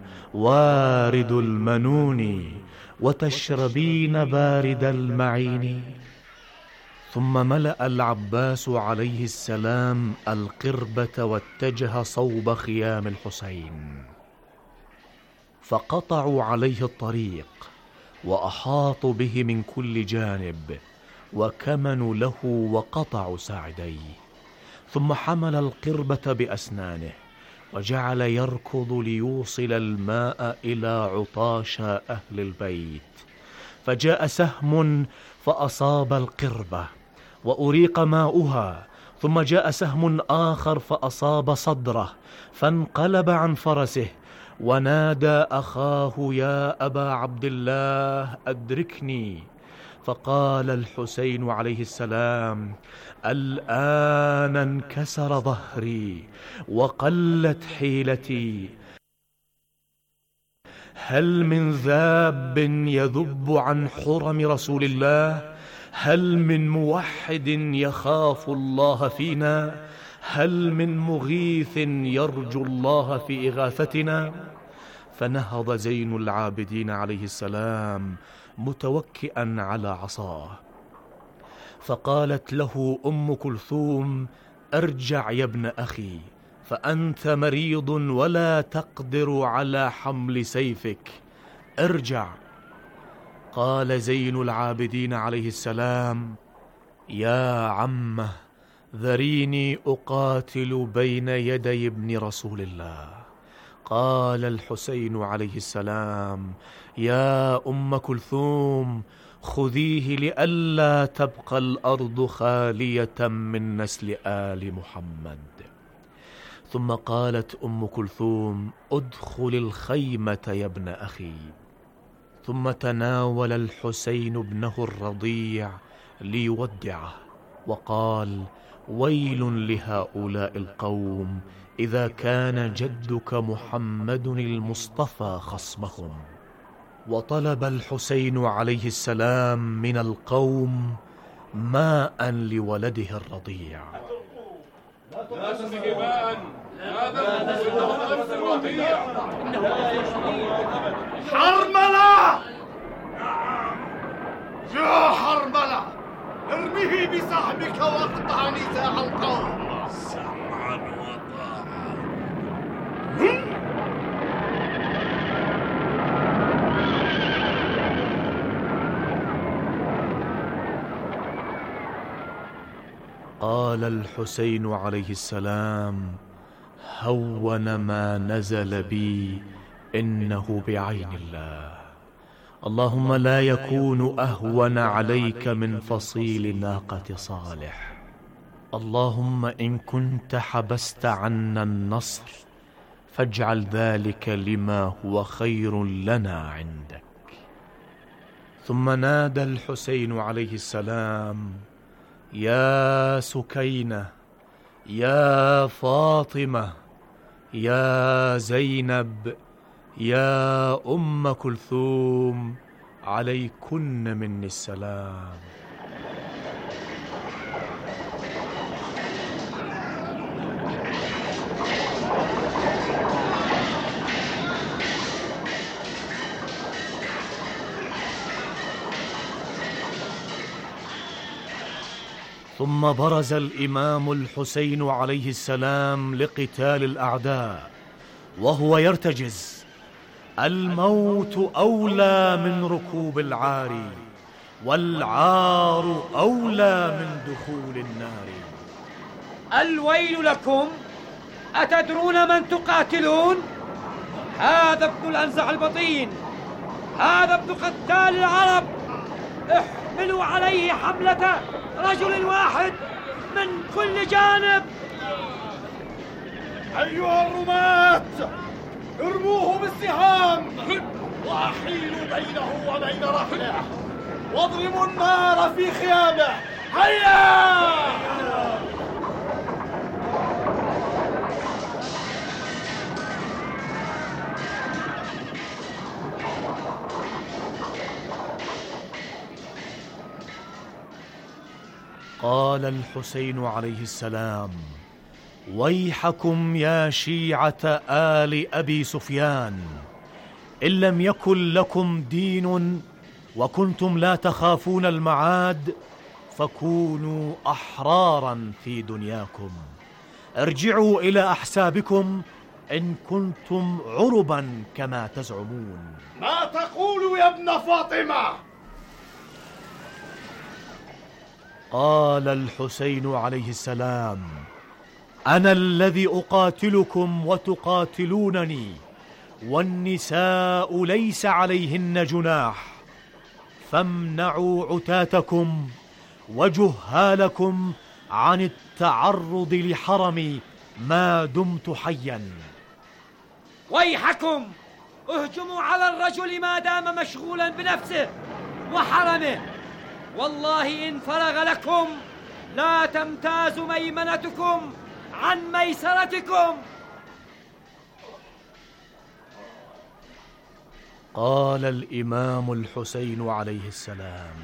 وارد المنون، وتشربين بارد المعين. ثم ملأ العباس عليه السلام القربة واتجه صوب خيام الحسين، فقطعوا عليه الطريق وأحاطوا به من كل جانب، وكمنوا له وقطعوا ساعديه. ثم حمل القربة بأسنانه وجعل يركض ليوصل الماء إلى عطاش أهل البيت. فجاء سهم فأصاب القربة وأريق ماؤها، ثم جاء سهم آخر فأصاب صدره، فانقلب عن فرسه ونادى أخاه: يا أبا عبد الله أدركني. فقال الحسين عليه السلام: الآن انكسر ظهري وقلت حيلتي، هل من ذاب يذب عن حرم رسول الله؟ هل من موحد يخاف الله فينا؟ هل من مغيث يرجو الله في إغاثتنا؟ فنهض زين العابدين عليه السلام متوكئا على عصاه، فقالت له أم كلثوم: ارجع يا ابن أخي، فأنت مريض ولا تقدر على حمل سيفك، ارجع. قال زين العابدين عليه السلام: يا عمه، ذريني أقاتل بين يدي ابن رسول الله. قال الحسين عليه السلام: يا أم كلثوم، خذيه لئلا تبقى الأرض خالية من نسل آل محمد. ثم قالت أم كلثوم: ادخل الخيمة يا ابن أخي. ثم تناول الحسين ابنه الرضيع ليودعه، وقال: ويل لهؤلاء القوم إذا كان جدك محمد المصطفى خصمهم. وطلب الحسين عليه السلام من القوم ماء لولده الرضيع، لا تسكبان هذا حرملة. يا حرملة، ارميه بسحبك واقطع نزاع القوم. سمعا وطاعة. قال الحسين عليه السلام: هون ما نزل بي إنه بعين الله. اللهم لا يكون أهون عليك من فصيل ناقة صالح. اللهم إن كنت حبست عنا النصر فاجعل ذلك لما هو خير لنا عندك. ثم نادى الحسين عليه السلام: يا سكينة، يا فاطمة، يا زينب، يا أم كلثوم، عليكن مني السلام. ثم برز الإمام الحسين عليه السلام لقتال الأعداء وهو يرتجز: الموت أولى من ركوب العار، والعار أولى من دخول النار. الويل لكم، أتدرون من تقاتلون؟ هذا ابن الأنزع البطين، هذا ابن قتال العرب. احملوا عليه حملة رجل واحد من كل جانب. أيها الرماة، ارموه بالسهام وأحيلوا بينه وبين رحله، واضربوا النار في خيامه. هيا! قال الحسين عليه السلام: ويحكم يا شيعة آل أبي سفيان، إن لم يكن لكم دين وكنتم لا تخافون المعاد فكونوا أحرارا في دنياكم. ارجعوا إلى أحسابكم إن كنتم عربا كما تزعمون. ما تقول يا ابن فاطمة؟ قال الحسين عليه السلام: أنا الذي أقاتلكم وتقاتلونني، والنساء ليس عليهن جناح، فامنعوا عتاتكم وجهالكم عن التعرض لحرمي ما دمت حيا. ويحكم، اهجموا على الرجل ما دام مشغولا بنفسه وحرمه، والله إن فرغ لكم لا تمتاز ميمنتكم عن ميسرتكم. قال الإمام الحسين عليه السلام: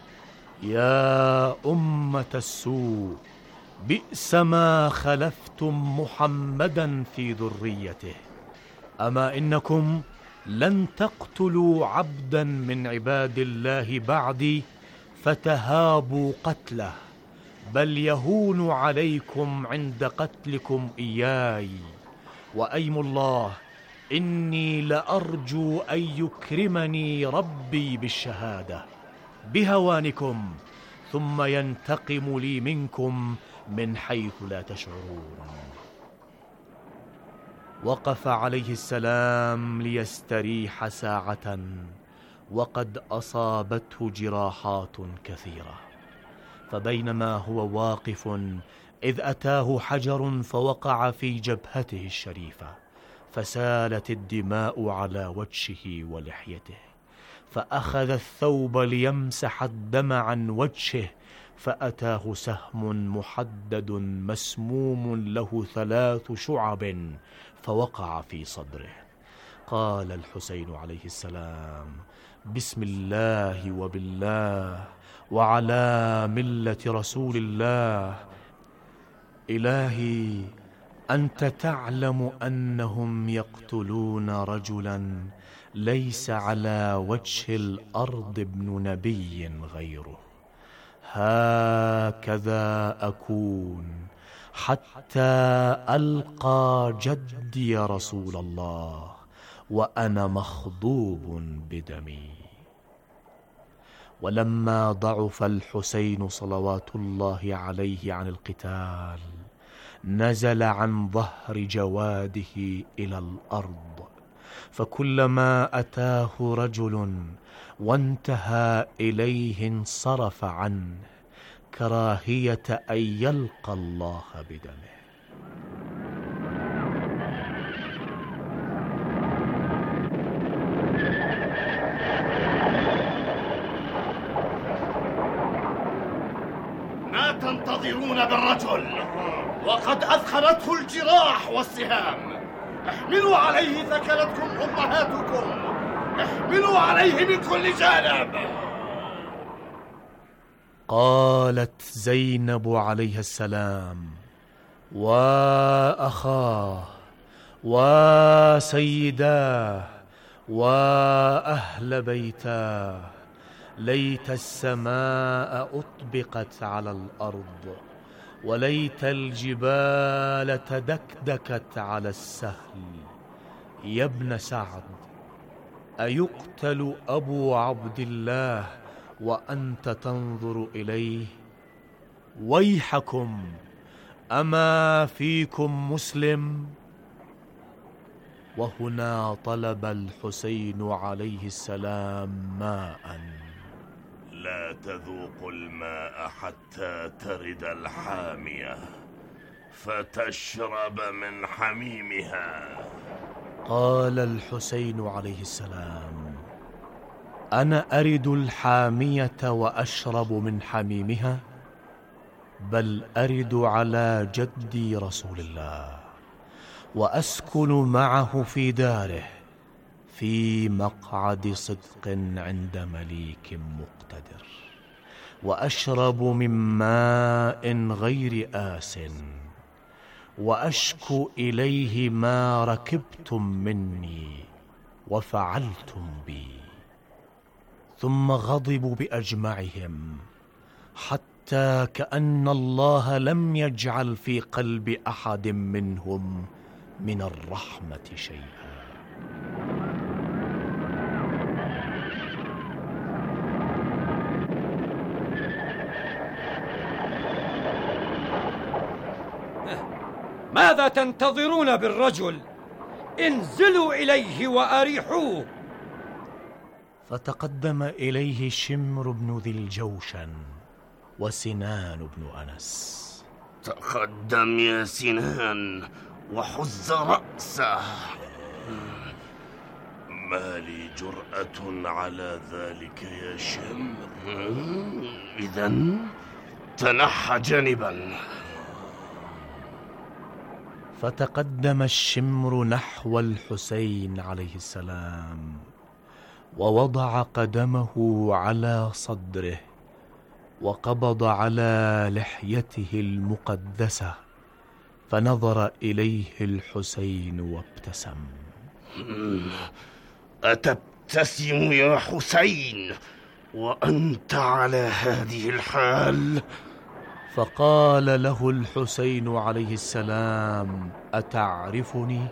يا أمة السوء، بئس ما خلفتم محمدا في ذريته. أما إنكم لن تقتلوا عبدا من عباد الله بعدي فتهابوا قتله، بل يهون عليكم عند قتلكم إياي. وأيم الله إني لأرجو أن يكرمني ربي بالشهادة بهوانكم، ثم ينتقم لي منكم من حيث لا تشعرون. وقف عليه السلام ليستريح ساعة، وقد أصابته جراحات كثيرة، فبينما هو واقف إذ أتاه حجر فوقع في جبهته الشريفة، فسالت الدماء على وجهه ولحيته، فأخذ الثوب ليمسح الدم عن وجهه، فأتاه سهم محدد مسموم له ثلاث شعب فوقع في صدره. قال الحسين عليه السلام: بسم الله وبالله وعلى ملة رسول الله، إلهي، أنت تعلم أنهم يقتلون رجلا ليس على وجه الأرض ابن نبي غيره. هكذا أكون حتى ألقى جدي رسول الله وأنا مخضوب بدمي. ولما ضعف الحسين صلوات الله عليه عن القتال، نزل عن ظهر جواده إلى الأرض، فكلما أتاه رجل وانتهى إليه انصرف عنه كراهية أن يلقى الله بدمه. ما تنتظرون بالرجل وقد أثخنته الجراح والسهام؟ احملوا عليه ثكلتكم أمهاتكم، احملوا عليه من كل جانب. قالت زينب عليها السلام: وأخاه وسيداه وأهل بيتاه، ليت السماء أطبقت على الأرض، وليت الجبال تدكدكت على السهل. يا ابن سعد، أيقتل أبو عبد الله وأنت تنظر إليه؟ ويحكم، أما فيكم مسلم؟ وهنا طلب الحسين عليه السلام ماء. لا تذوق الماء حتى ترد الحامية فتشرب من حميمها. قال الحسين عليه السلام: أنا أرد الحامية وأشرب من حميمها؟ بل أرد على جدي رسول الله وأسكن معه في داره في مقعد صدق عند مليك مقتدر، وأشرب من ماء غير آس، وأشكو إليه ما ركبتم مني وفعلتم بي. ثم غضبوا بأجمعهم حتى كأن الله لم يجعل في قلب أحد منهم من الرحمة شيئا. ماذا تنتظرون بالرجل؟ انزلوا إليه وأريحوه. فتقدم إليه شمر بن ذي الجوشن وسنان بن أنس. تقدم يا سنان وحز رأسه. ما لي جرأة على ذلك يا شمر. إذن تنحى جانبا. فتقدم الشمر نحو الحسين عليه السلام ووضع قدمه على صدره وقبض على لحيته المقدسة، فنظر إليه الحسين وابتسم. أتبتسم يا حسين وأنت على هذه الحال؟ فقال له الحسين عليه السلام: أتعرفني؟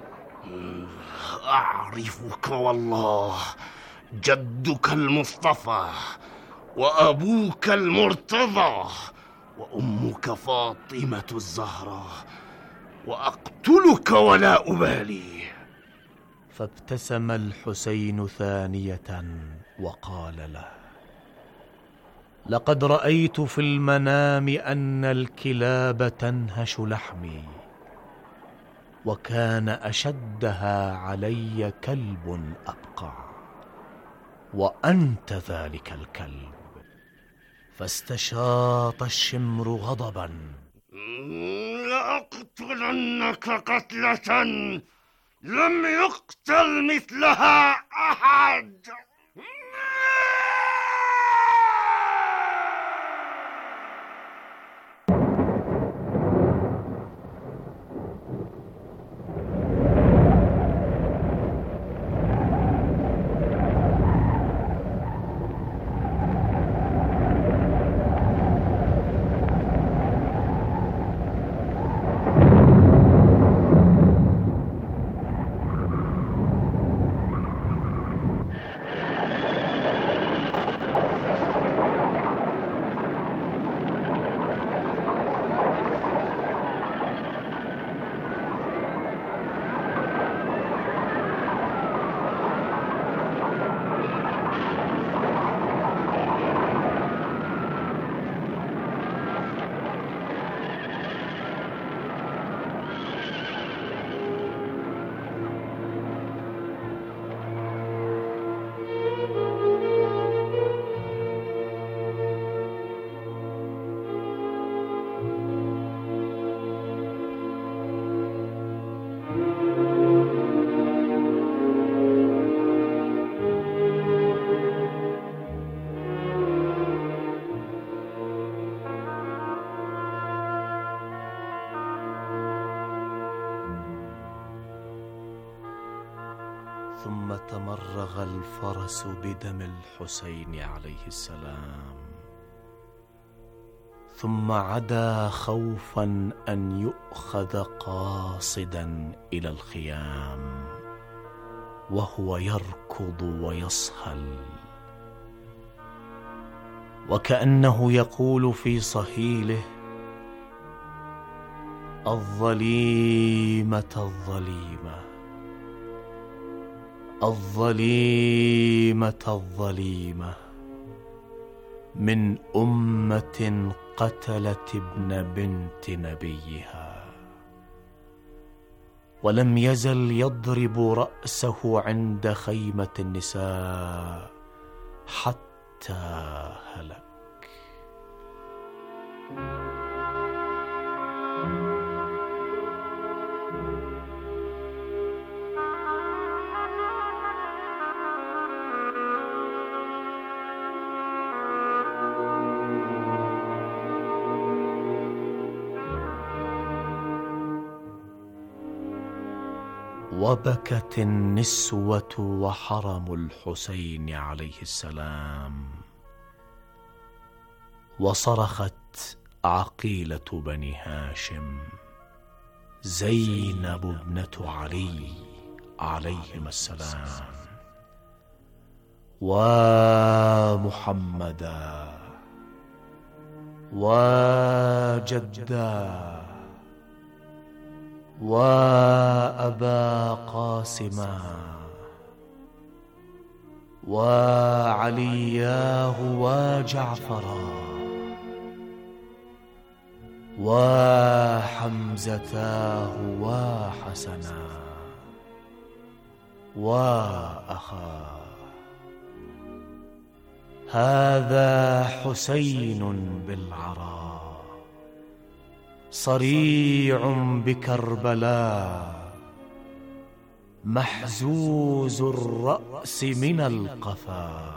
أعرفك والله، جدك المصطفى وأبوك المرتضى وأمك فاطمة الزهراء، وأقتلك ولا أبالي. فابتسم الحسين ثانية وقال له: لقد رأيت في المنام أن الكلاب تنهش لحمي، وكان أشدها علي كلب أبقع، وأنت ذلك الكلب. فاستشاط الشمر غضبا: لأقتلنك قتلة لم يقتل مثلها أحد. ثم تمرغ الفرس بدم الحسين عليه السلام، ثم عدا خوفا أن يؤخذ قاصدا إلى الخيام وهو يركض ويصهل، وكأنه يقول في صهيله: الظليمة الظليمة الظليمة الظليمة من أمة قتلت ابن بنت نبيها. ولم يزل يضرب رأسه عند خيمة النساء حتى هلك. وبكت النسوة وحرم الحسين عليه السلام، وصرخت عقيلة بني هاشم: زينب ابنة علي عليهما السلام، ومحمدا وجدا وأبا قاسما وعلياه وجعفرا وحمزتاه وحسنا وأخاه. هذا حسين بالعراء صريع بكربلاء، محزوز الرأس من القفا،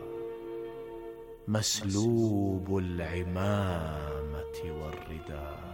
مسلوب العمامة والرداء.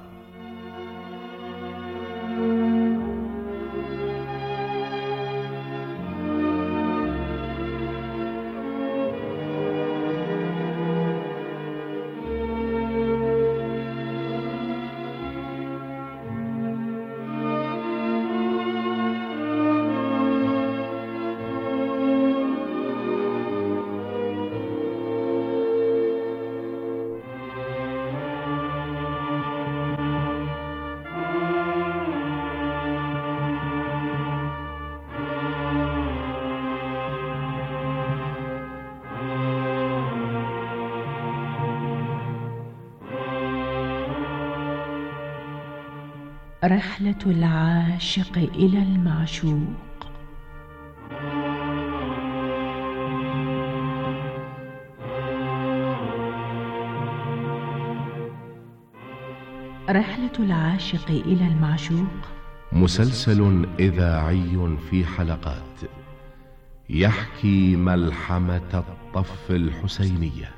رحلة العاشق إلى المعشوق. رحلة العاشق إلى المعشوق مسلسل إذاعي في حلقات يحكي ملحمة الطف الحسينية.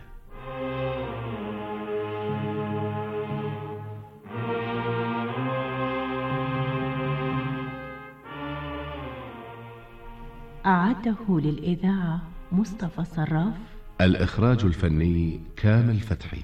أعده للإذاعة مصطفى صراف. الإخراج الفني كامل فتحي.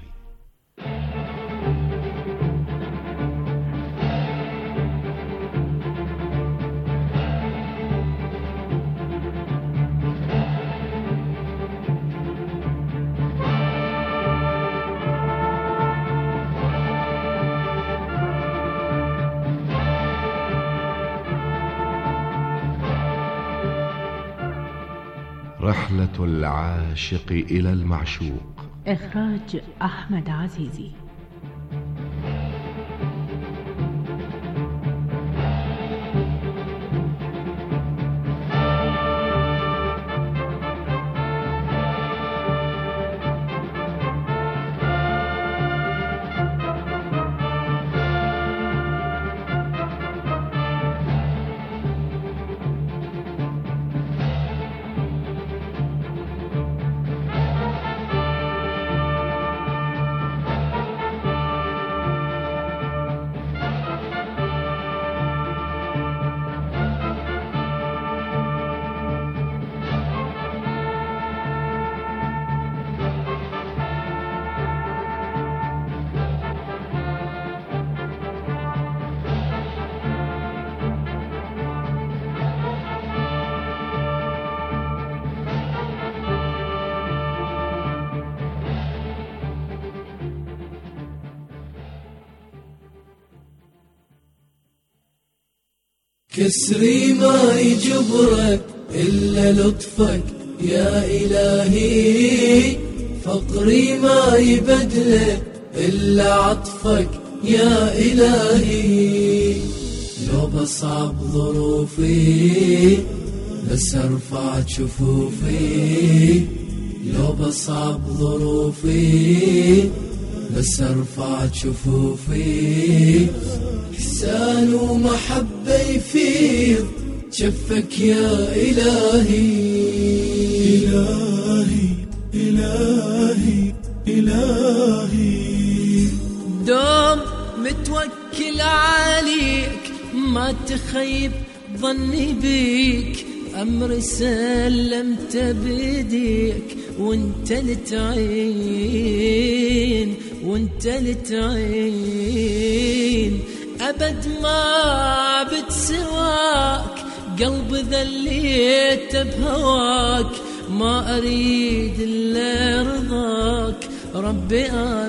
رحلة العاشق إلى المعشوق. إخراج أحمد عزيزي. كسري ما يجبرك إلا لطفك يا إلهي، فقري ما يبدله إلا عطفك يا إلهي. لو بصعب ظروفي بس ارفع شفوفي، لو بصعب ظروفي بس ارفع شفوفي. إحسان ومحبة يفيض شفك يا إلهي. إلهي إلهي إلهي دوم متوكل عليك، ما تخيب ظني بيك، أمر سلمت بيديك، وانت لتعين وانت لتعين. أبد ما بتسواك، قلب ذليت بهواك، ما أريد إلا رضاك. ربي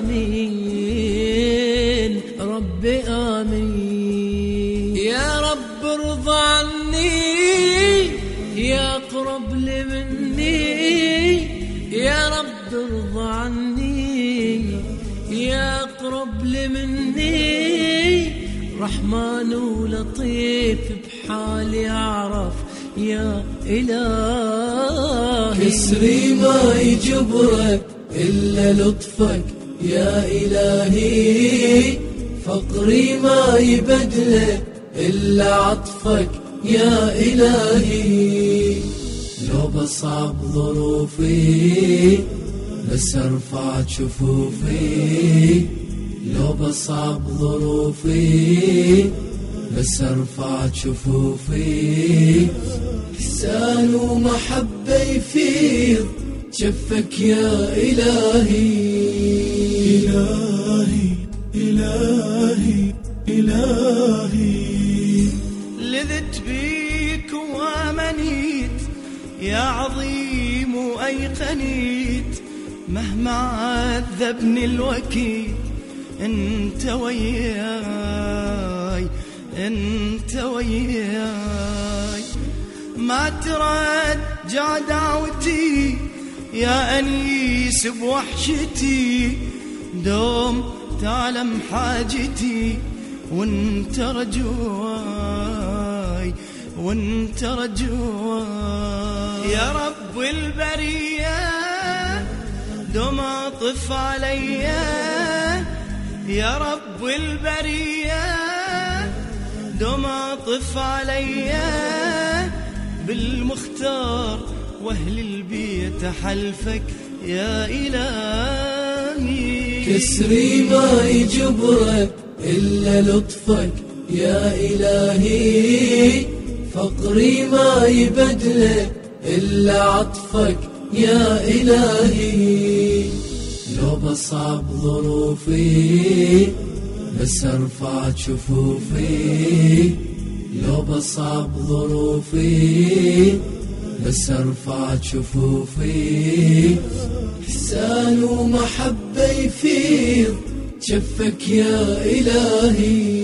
آمين ربي آمين. يا رب ارضى عني، يا أقرب لي مني، يا رب ارضى عني، يا أقرب لي مني. رحمن ولطيف بحالي أعرف يا إلهي. كسري ما يجبرك إلا لطفك يا إلهي، فقري ما يبدله إلا عطفك يا إلهي. لو بصعب ظروفي بس ارفع شفوفي، لو بصعب ظروفي بس ارفع شفوفي. إحسان ومحبة يفيض شفك يا إلهي. إلهي إلهي إلهي. لذت بيك وامنيت يا عظيم وأيقنيت، مهما عذبني الوكيل انت وياي انت وياي. ما ترجع دعوتي يا أنيس بوحشتي، دوم تعلم حاجتي وانت رجواي وانت رجواي. يا رب البرية دوم عطف عليا، يا رب البرية دوم عطف عليا. بالمختار واهل البيت حلفك يا إلهي. كسري ما يجبرك إلا لطفك يا إلهي، فقري ما يبدله إلا عطفك يا إلهي. لو بصعب ظروفي بس ارفع شفوفي، لو بصعب ظروفي بس ارفع شفوفي. إحسان ومحبة يفيض شفك يا إلهي.